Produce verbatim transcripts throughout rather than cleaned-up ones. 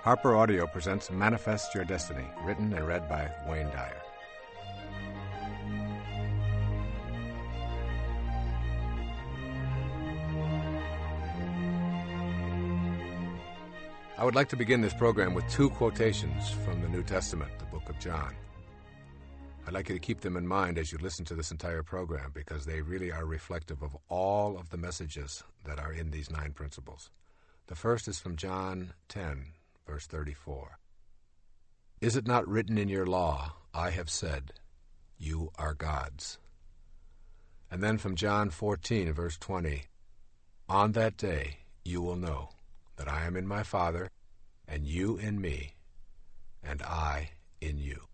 Harper Audio presents Manifest Your Destiny, written and read by Wayne Dyer. I would like to begin this program with two quotations from the New Testament, the book of John. I'd like you to keep them in mind as you listen to this entire program because they really are reflective of all of the messages that are in these nine principles. The first is from John ten, verse thirty-four. Is it not written in your law, I have said, you are gods? And then from John fourteen, verse twenty, on that day you will know that I am in my Father, and you in me, and I in you.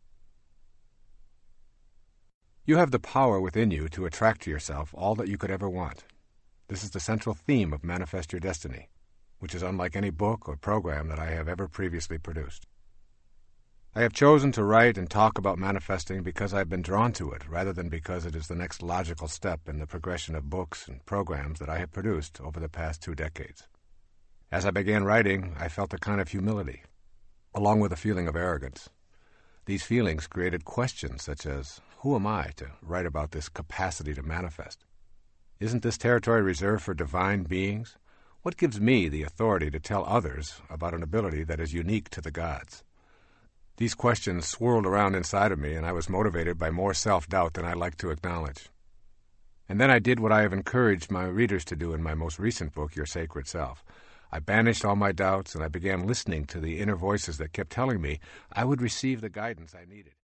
You have the power within you to attract to yourself all that you could ever want. This is the central theme of Manifest Your Destiny, which is unlike any book or program that I have ever previously produced. I have chosen to write and talk about manifesting because I have been drawn to it, rather than because it is the next logical step in the progression of books and programs that I have produced over the past two decades. As I began writing, I felt a kind of humility, along with a feeling of arrogance. These feelings created questions such as, who am I to write about this capacity to manifest? Isn't this territory reserved for divine beings? What gives me the authority to tell others about an ability that is unique to the gods? These questions swirled around inside of me, and I was motivated by more self-doubt than I like to acknowledge. And then I did what I have encouraged my readers to do in my most recent book, Your Sacred Self. I banished all my doubts, and I began listening to the inner voices that kept telling me I would receive the guidance I needed.